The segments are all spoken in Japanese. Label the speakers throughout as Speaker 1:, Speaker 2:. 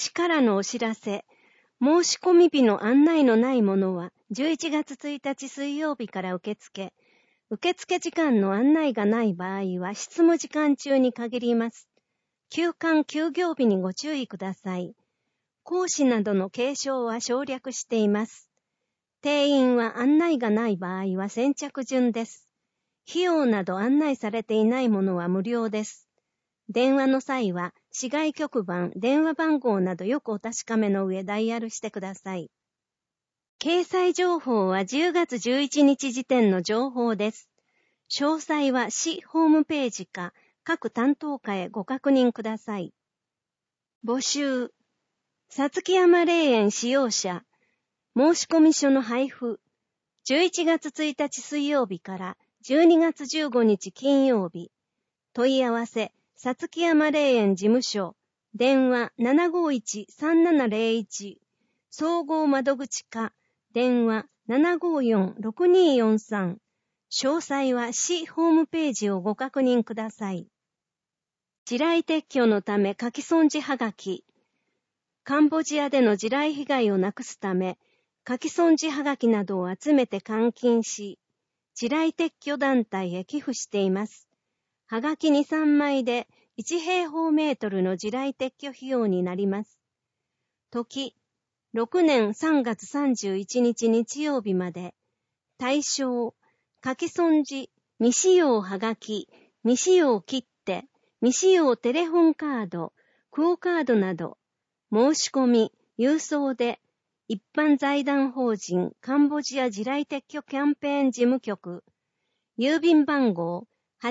Speaker 1: 市からのお知らせ。申し込み日の案内のないものは、11月1日水曜日から受付。受付時間の案内がない場合は、執務時間中に限ります。休館休業日にご注意ください。講師などの継承は省略しています。定員は案内がない場合は先着順です。費用など案内されていないものは無料です。電話の際は、市外局番、電話番号などよくお確かめの上ダイヤルしてください。掲載情報は10月11日時点の情報です。詳細は市ホームページか各担当課へご確認ください。募集。さつき山霊園使用者。申込書の配布。11月1日水曜日から12月15日金曜日。問い合わせ。さつき山霊園事務所。電話 751-3701。総合窓口課。電話 754-6243。詳細は市ホームページをご確認ください。地雷撤去のため書き損じはがき。カンボジアでの地雷被害をなくすため、書き損じはがきなどを集めて換金し、地雷撤去団体へ寄付しています。はがき2、3枚で1平方メートルの地雷撤去費用になります。時、6年3月31日日曜日まで。対象、書き損じ、未使用はがき、未使用切手、未使用テレホンカード、クオカードなど、申し込み、郵送で、一般財団法人カンボジア地雷撤去キャンペーン事務局、郵便番号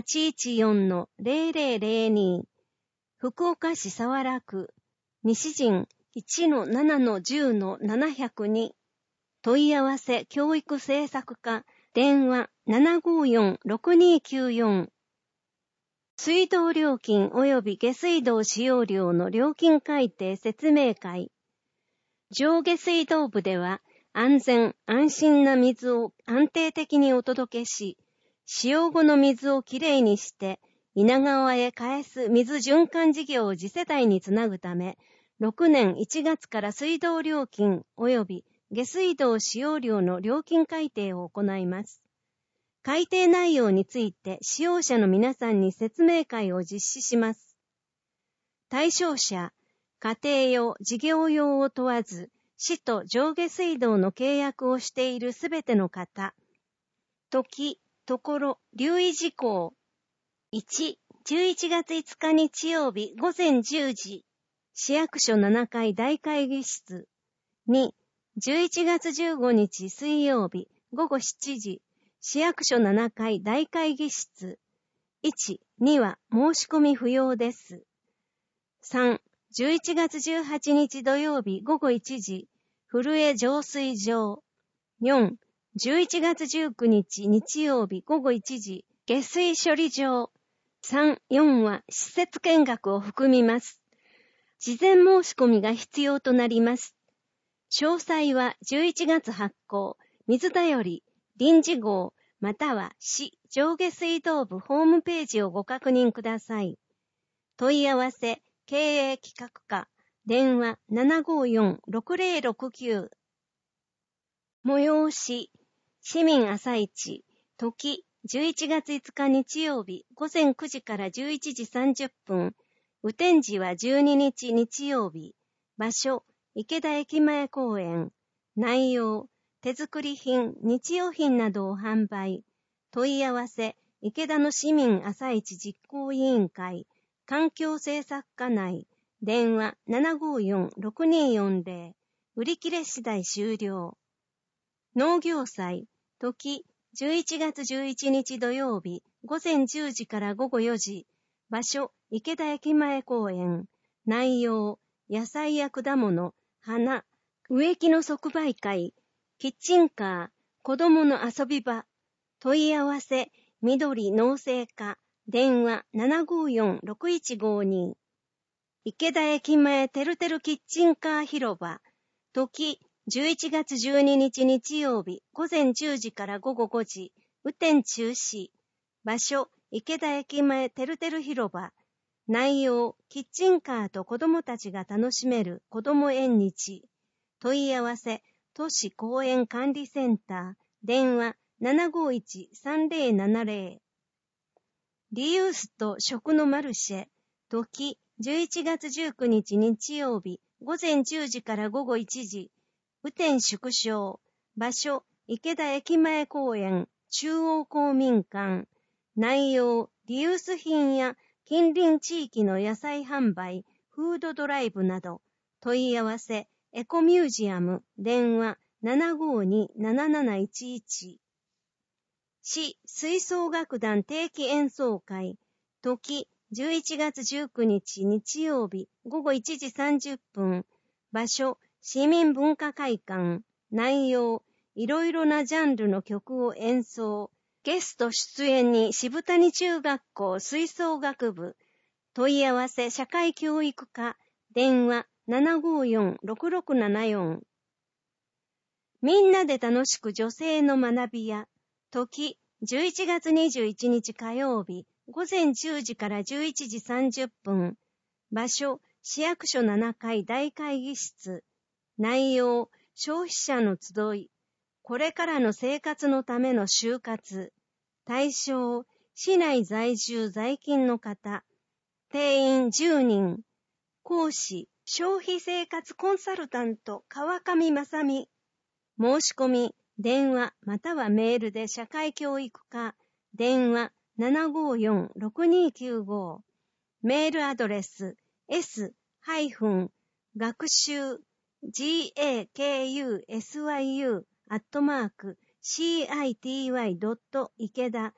Speaker 1: 814-0002、福岡市早良区、西陣 1-7-10-702、問い合わせ教育政策課、電話 754-6294。水道料金及び下水道使用料の料金改定説明会。上下水道部では安全・安心な水を安定的にお届けし、使用後の水をきれいにして稲川へ返す水循環事業を次世代につなぐため、6年1月から水道料金及び下水道使用料の料金改定を行います。改定内容について使用者の皆さんに説明会を実施します。対象者、家庭用、事業用を問わず、市と上下水道の契約をしているすべての方。時、ところ、留意事項。1、11月5日日曜日午前10時、市役所7階大会議室。2、11月15日水曜日午後7時、市役所7階大会議室。1、2は申し込み不要です。3、11月18日土曜日午後1時、古江浄水場。4、11月19日日曜日午後1時、下水処理場。3、4は施設見学を含みます。事前申し込みが必要となります。詳細は11月発行、水だより、臨時号、または市上下水道部ホームページをご確認ください。問い合わせ、経営企画課、電話 754-6069。催し、市民朝市、時、11月5日日曜日午前9時から11時30分。雨天時は12日日曜日。場所、池田駅前公園。内容、手作り品、日用品などを販売。問い合わせ、池田の市民朝市実行委員会。環境政策課内。電話 754-6240。売り切れ次第終了。農業祭、時、11月11日土曜日、午前10時から午後4時。場所、池田駅前公園。内容、野菜や果物、花、植木の即売会、キッチンカー、子供の遊び場。問い合わせ、緑農政課、電話 754-6152。池田駅前てるてるキッチンカー広場。時、11月12日日曜日、午前10時から午後5時。雨天中止。場所、池田駅前てるてる広場。 内容、キッチンカーと子供たちが楽しめる子供縁日。問い合わせ、都市公園管理センター、電話 751-3070。リユースと食のマルシェ。時、11月19日日曜日、午前10時から午後1時。雨天縮小。場所、池田駅前公園、中央公民館。内容、リユース品や近隣地域の野菜販売、フードドライブなど。問い合わせ、エコミュージアム、電話 752-7711。市吹奏楽団定期演奏会。時、11月19日日曜日、午後1時30分。場所、市民文化会館。内容、いろいろなジャンルの曲を演奏。ゲスト出演に渋谷中学校吹奏楽部。問い合わせ社会教育課。電話 754-6674。みんなで楽しく女性の学びや。時、11月21日火曜日。午前10時から11時30分。場所、市役所7階大会議室。内容、消費者の集い。これからの生活のための就活。対象、市内在住在勤の方。定員10人。講師、消費生活コンサルタント川上正美。申し込み、電話またはメールで社会教育課。電話 754-6295。メールアドレス s-学習 gakusyu@city.ikeda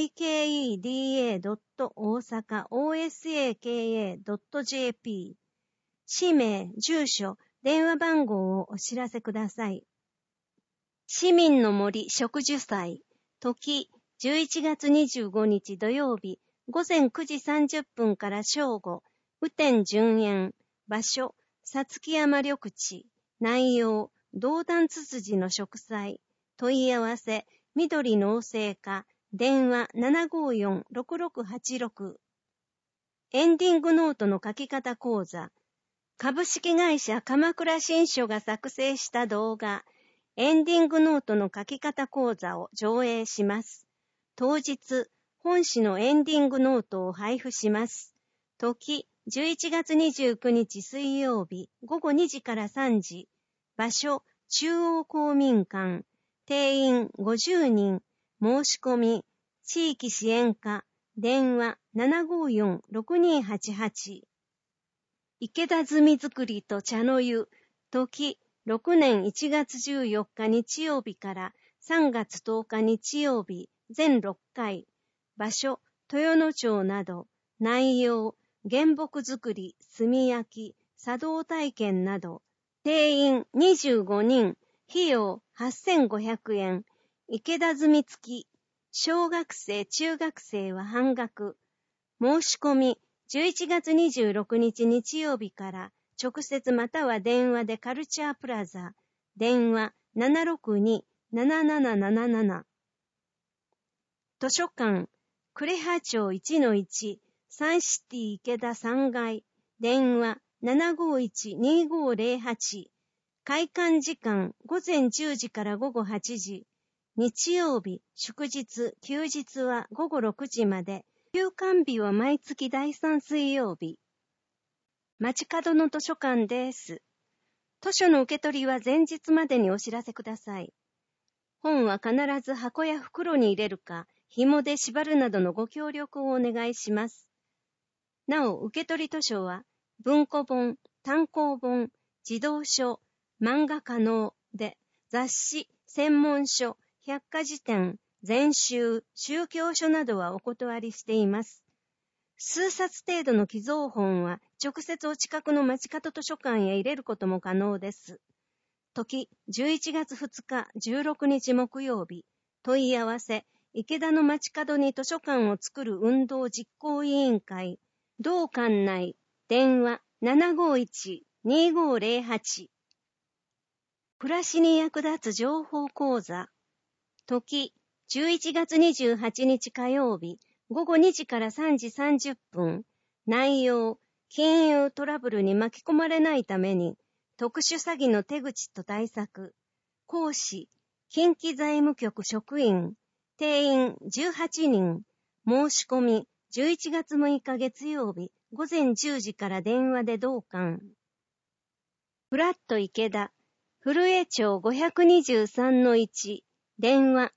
Speaker 1: ikeda.osaka.osaka.jp。 氏名、住所、電話番号をお知らせください。市民の森植樹祭。時、11月25日土曜日、午前9時30分から正午。雨天順延。場所、さつき山緑地。内容、銅弾ツツジの植栽。問い合わせ、緑農政課。電話 754-6686。エンディングノートの書き方講座。株式会社鎌倉新書が作成した動画。エンディングノートの書き方講座を上映します。当日、本誌のエンディングノートを配布します。時、11月29日水曜日、午後2時から3時。場所、中央公民館。定員50人。申し込み、地域支援課。電話 754-6288。池田炭作りと茶の湯。時、6年1月14日日曜日から3月10日日曜日、全6回。場所、豊野町など。内容、原木作り、炭焼き、茶道体験など。定員25人。費用8500円。池田炭付き。小学生、中学生は半額。申し込み、11月26日日曜日から直接または電話でカルチャープラザ。電話 762-7777。図書館、呉羽町 1-1、サンシティ池田3階。電話 751-2508。開館時間午前10時から午後8時。日曜日、祝日、休日は午後6時まで。休館日は毎月第3水曜日。街角の図書館です。図書の受け取りは前日までにお知らせください。本は必ず箱や袋に入れるか、紐で縛るなどのご協力をお願いします。なお、受け取り図書は、文庫本、単行本、児童書、漫画可能で、雑誌、専門書、百科事典、全集、宗教書などはお断りしています。数冊程度の寄贈本は直接お近くの街角図書館へ入れることも可能です。時、11月2日、16日木曜日。問い合わせ、池田の街角に図書館を作る運動実行委員会。同館内、電話 751-2508。暮らしに役立つ情報講座。時、11月28日火曜日、午後2時から3時30分。 内容、金融トラブルに巻き込まれないために、特殊詐欺の手口と対策、講師、近畿財務局職員、定員18人、申し込み11月6日月曜日午前10時から電話で同館。フラット池田、古江町 523-1、電話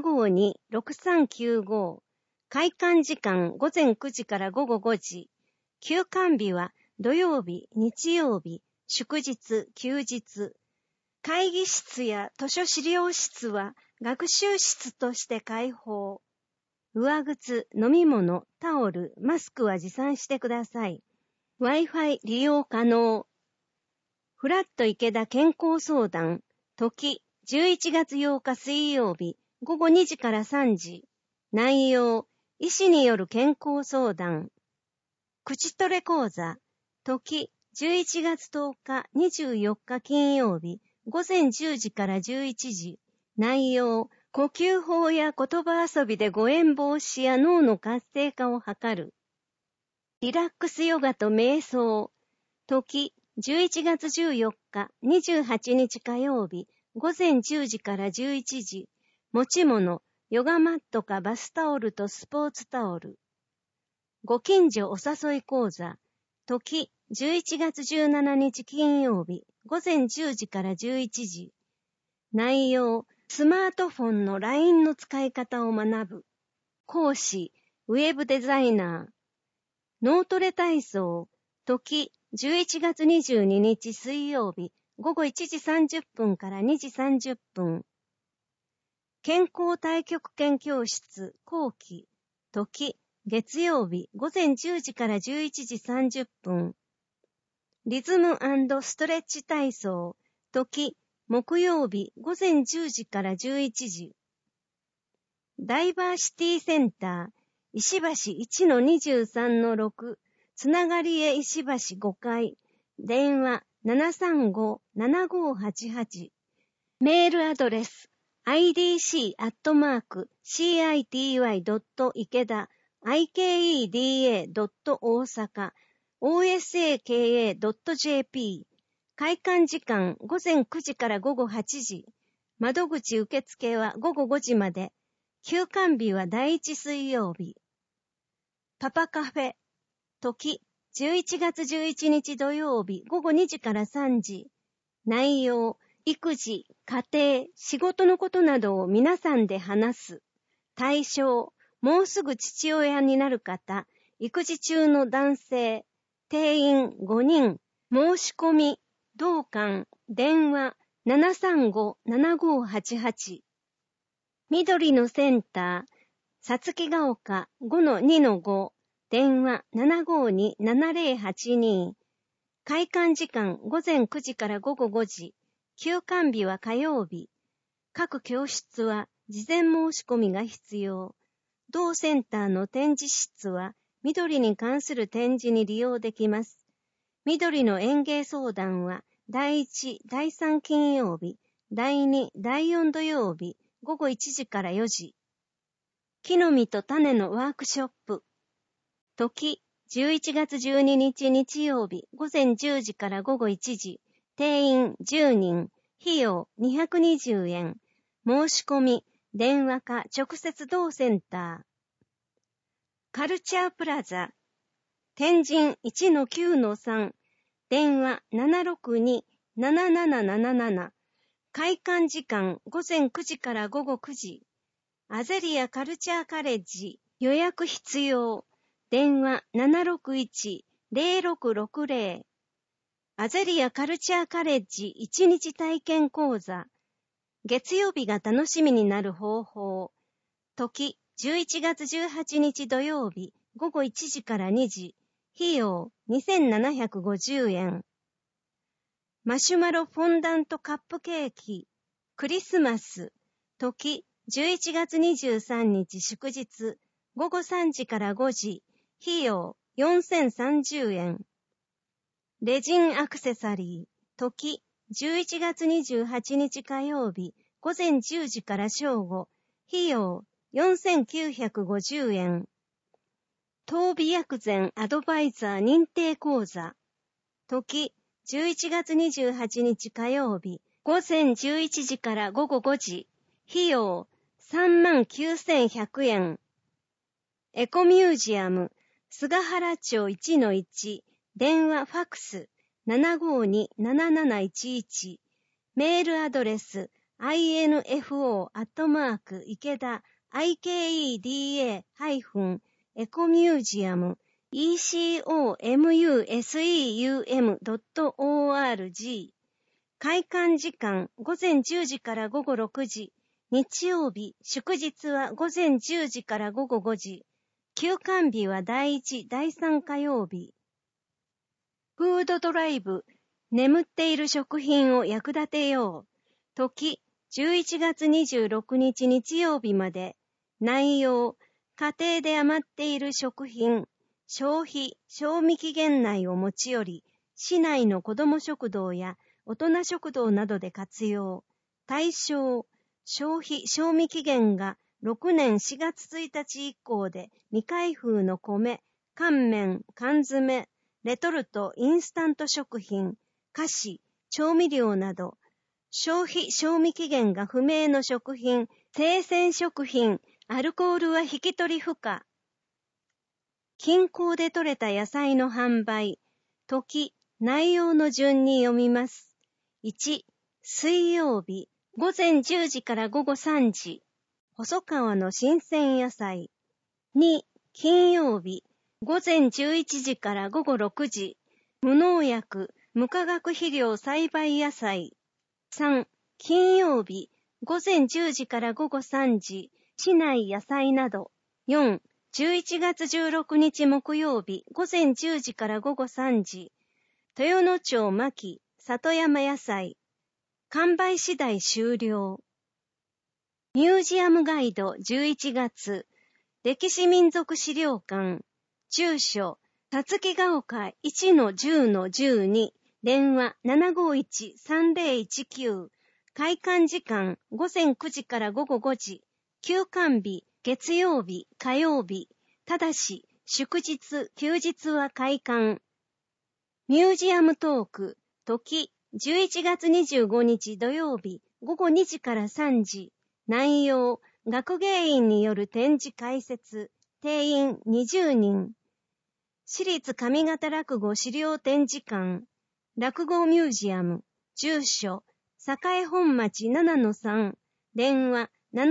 Speaker 1: 752-6395、開館時間午前9時から午後5時、休館日は土曜日、日曜日、祝日、休日。会議室や図書資料室は学習室として開放。上靴、飲み物、タオル、マスクは持参してください。Wi-Fi 利用可能。フラット池田健康相談。時、11月8日水曜日、午後2時から3時。内容、医師による健康相談。口トレ講座。時、11月10日24日金曜日、午前10時から11時。内容、呼吸法や言葉遊びで誤嚥防止や脳の活性化を図る。リラックスヨガと瞑想。時、11月14日28日火曜日、午前10時から11時。持ち物、ヨガマットかバスタオルとスポーツタオル。ご近所お誘い講座。時、11月17日金曜日、午前10時から11時。内容、スマートフォンの LINE の使い方を学ぶ。講師、ウェブデザイナー。脳トレ体操。時、11月22日水曜日、午後1時30分から2時30分。健康太極拳教室、後期。時、月曜日、午前10時から11時30分。リズム&ストレッチ体操。時、木曜日、午前10時から11時。ダイバーシティセンター、石橋 1-23-6、つながりへ石橋5階。電話735-7588。メールアドレス、idc@city.ikeda ikeda.osaka osaka.jp。 開館時間午前9時から午後8時。窓口受付は午後5時まで。休館日は第1水曜日。パパカフェ。時、11月11日土曜日午後2時から3時。内容、育児、家庭、仕事のことなどを皆さんで話す。対象、もうすぐ父親になる方、育児中の男性、定員5人、申し込み、同館、電話735-7588。緑のセンター、さつきが丘 5-2-5、電話752-7082。開館時間午前9時から午後5時。休館日は火曜日。各教室は事前申し込みが必要。同センターの展示室は緑に関する展示に利用できます。緑の園芸相談は第1、第3金曜日、第2、第4土曜日、午後1時から4時。木の実と種のワークショップ。時、11月12日日曜日、午前10時から午後1時。定員10人。費用220円。申し込み、電話か直接同センター。カルチャープラザ。天神 1-9-3。電話762-7777。開館時間午前9時から午後9時。アゼリアカルチャーカレッジ。予約必要。電話761-0660。アゼリアカルチャーカレッジ1日体験講座。月曜日が楽しみになる方法。時、11月18日土曜日、午後1時から2時。費用2750円。マシュマロフォンダントカップケーキ。クリスマス。時、11月23日祝日。午後3時から5時。費用4030円。レジンアクセサリー。時、11月28日火曜日。午前10時から正午。費用4950円。 当備薬膳アドバイザー認定講座。時、11月28日火曜日、午前11時から午後5時。費用、39,100円。エコミュージアム、菅原町 1-1、電話ファクス、752-7711。メールアドレス、info@ikeda-ikomuseum.org。開館時間、午前10時から午後6時。日曜日、祝日は午前10時から午後5時。休館日は第1、第3火曜日。フードドライブ、眠っている食品を役立てよう。時、11月26日日曜日まで。内容、家庭で余っている食品、消費、賞味期限内を持ち寄り、市内の子ども食堂や大人食堂などで活用。対象、消費、賞味期限が6年4月1日以降で未開封の米、乾麺、缶詰、レトルト、インスタント食品、菓子、調味料など、消費、賞味期限が不明の食品、生鮮食品、アルコールは引き取り不可。近郊で採れた野菜の販売。時、内容の順に読みます。1、水曜日、午前10時から午後3時。細川の新鮮野菜。2、金曜日、午前11時から午後6時。無農薬、無化学肥料栽培野菜。3、金曜日、午前10時から午後3時。市内野菜など。4、11月16日木曜日、午前10時から午後3時。豊野町牧、里山野菜。完売次第終了。ミュージアムガイド11月。歴史民族資料館。住所、たつきが丘 1-10-12。電話751-3019。開館時間午前9時から午後5時。休館日、月曜日、火曜日。ただし、祝日、休日は開館。ミュージアムトーク。時、11月25日土曜日、午後2時から3時。内容、学芸員による展示解説。定員20人。私立上方落語資料展示館。落語ミュージアム。住所、栄本町 7-3。電話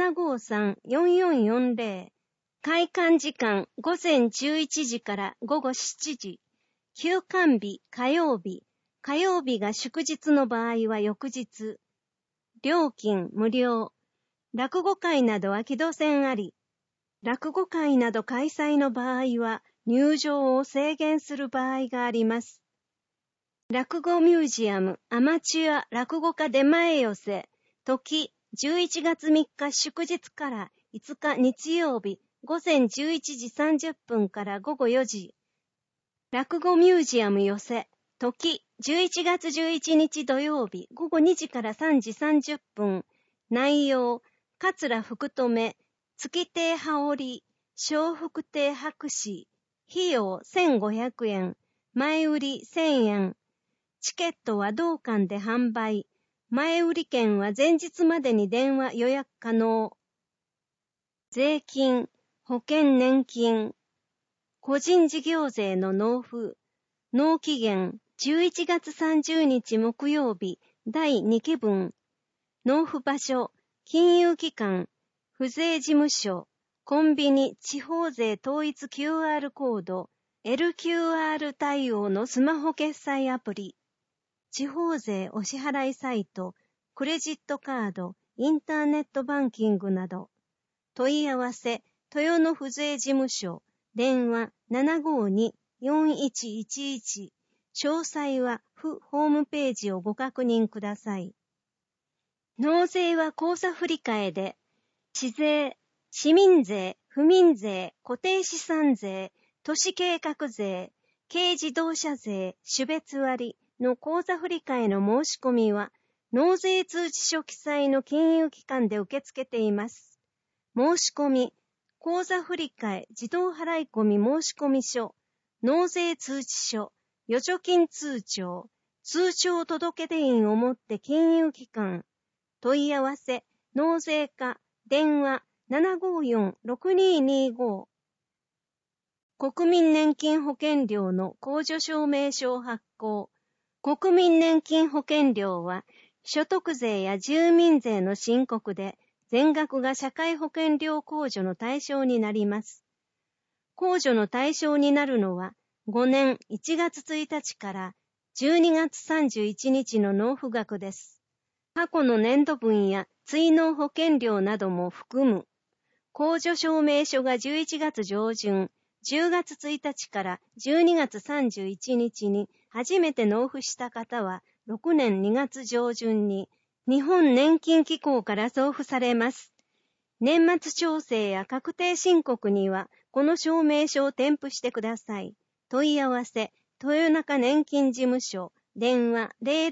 Speaker 1: 753-4440。開館時間午前11時から午後7時。休館日火曜日。火曜日が祝日の場合は翌日。料金無料。落語会などは木戸線あり。落語会など開催の場合は入場を制限する場合があります。落語ミュージアムアマチュア落語家出前寄せ。時、11月3日祝日から5日日曜日午前11時30分から午後4時。落語ミュージアム寄せ。時、11月11日土曜日午後2時から3時30分。内容、桂福留、月亭羽織、笑福亭白紙。費用1500円。前売り1000円。チケットは同館で販売。前売り券は前日までに電話予約可能。税金、保険年金。個人事業税の納付。納期限、11月30日木曜日、第2期分。納付場所、金融機関、府税事務所、コンビニ、地方税統一 QR コード、LQR 対応のスマホ決済アプリ。地方税お支払いサイト、クレジットカード、インターネットバンキングなど。問い合わせ、豊野府税事務所、電話752-4111。詳細は府ホームページをご確認ください。納税は口座振替で、市税、市民税、府民税、固定資産税、都市計画税、軽自動車税、種別割の口座振替の申し込みは、納税通知書記載の金融機関で受け付けています。申し込み、 口座振替自動払い込み申込書、納税通知書、預貯金通帳、通帳届出印をもって金融機関、問い合わせ、納税課、電話 754-6225。国民年金保険料の控除証明書を発行。国民年金保険料は、所得税や住民税の申告で、全額が社会保険料控除の対象になります。控除の対象になるのは、5年1月1日から12月31日の納付額です。過去の年度分や追納保険料なども含む。控除証明書が11月上旬、10月1日から12月31日に初めて納付した方は、6年2月上旬に日本年金機構から送付されます。年末調整や確定申告には、この証明書を添付してください。問い合わせ、豊中年金事務所、電話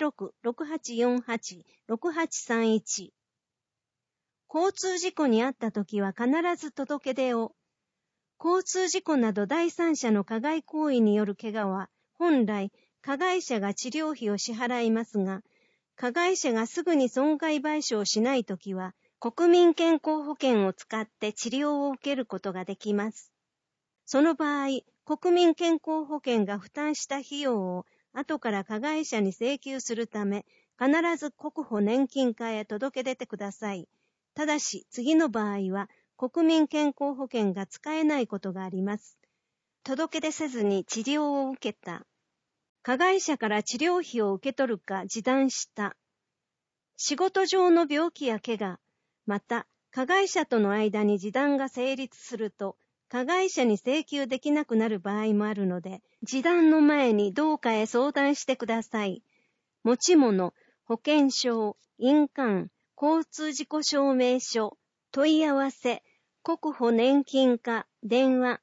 Speaker 1: 06-6848-6831。交通事故に遭ったときは必ず届け出を。交通事故など第三者の加害行為による怪我は、本来、加害者が治療費を支払いますが、加害者がすぐに損害賠償をしないときは、国民健康保険を使って治療を受けることができます。その場合、国民健康保険が負担した費用を後から加害者に請求するため、必ず国保年金課へ届け出てください。ただし、次の場合は、国民健康保険が使えないことがあります。届け出せずに治療を受けた。加害者から治療費を受け取るか示談した。仕事上の病気や怪我、また、加害者との間に示談が成立すると、加害者に請求できなくなる場合もあるので、示談の前にどうかへ相談してください。持ち物、保険証、印鑑、交通事故証明書、問い合わせ、国保年金課、電話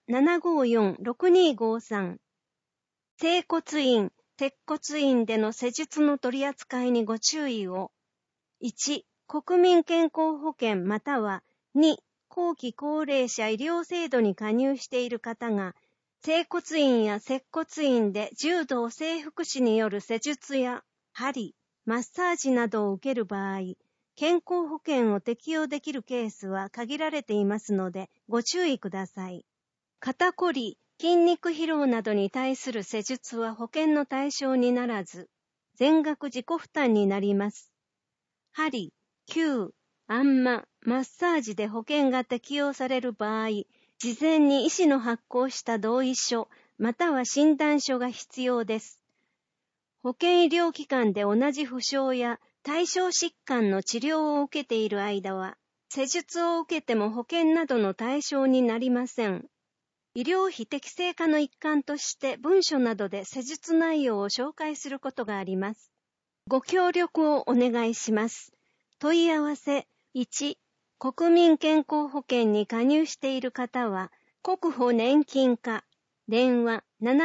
Speaker 1: 754-6253。整骨院、鉄骨院での施術の取り扱いにご注意を。1、国民健康保険または2、後期高齢者医療制度に加入している方が、整骨院や接骨院で柔道整復師による施術や針、マッサージなどを受ける場合、健康保険を適用できるケースは限られていますので、ご注意ください。肩こり、筋肉疲労などに対する施術は保険の対象にならず、全額自己負担になります。針、灸、あんま、マッサージで保険が適用される場合、事前に医師の発行した同意書、または診断書が必要です。保険医療機関で同じ負傷や対象疾患の治療を受けている間は、施術を受けても保険などの対象になりません。医療費適正化の一環として文書などで施術内容を紹介することがあります。ご協力をお願いします。問い合わせ1、国民健康保険に加入している方は、国保年金課、電話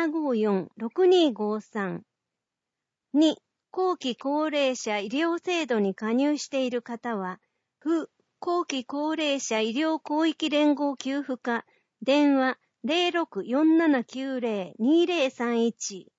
Speaker 1: 754-6253。2、後期高齢者医療制度に加入している方は、府後期高齢者医療広域連合給付課、電話 064790-2031。